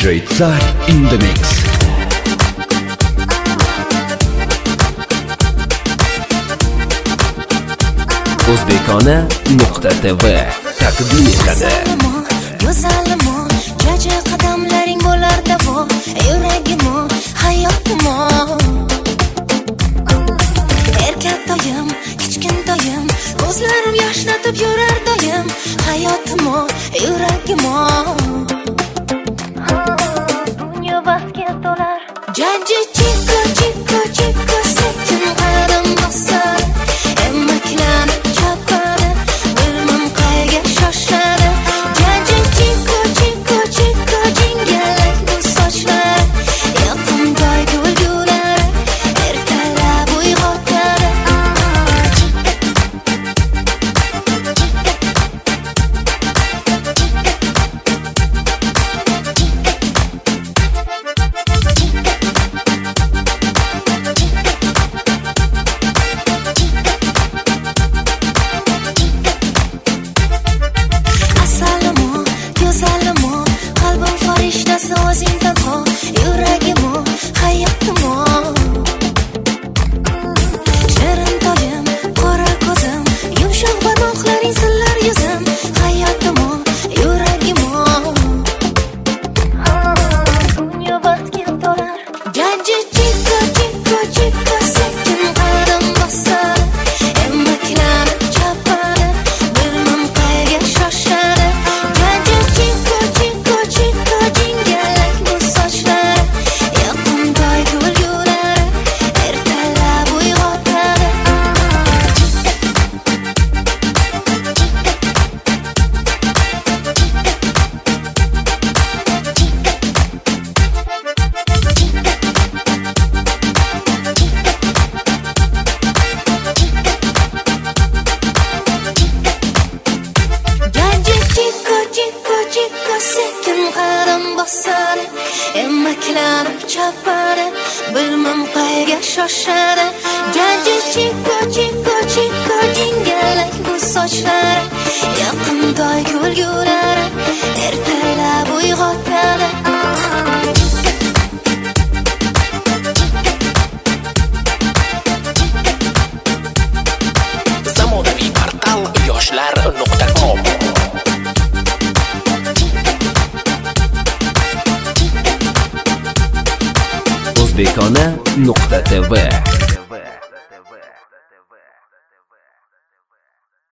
DJ Tsar in the mix. O'zbekona.tv taqdim etadi. Go'zalimo, jaja qadamlaring bo'lar davo, yuragimo, hayotimo. Erkatoyim, kichkintoyim, ko'zlarim yashlatib yurar doim, hayotimo, yuragimo. Dunyo baxtga to'lar. Jaja chiko, chiko, chiko, sekin qadam bosar. Emaklanib chopadi, bilmam qayga shoshadi. Jaja chiko, chiko, chiko, jingalak bu sochlar. Yoqimtoy gulgular, ertalab uyg'otadi. Emaklanib chopadi, bilmam qayga shoshadi. Jaja chiko, chiko, chiko, jingalak bu sochlari. Yoqimtoy kulgulari, ertalab uyg'otadi. Zamonaviy portal yoshlar.com. O'zbekona.tv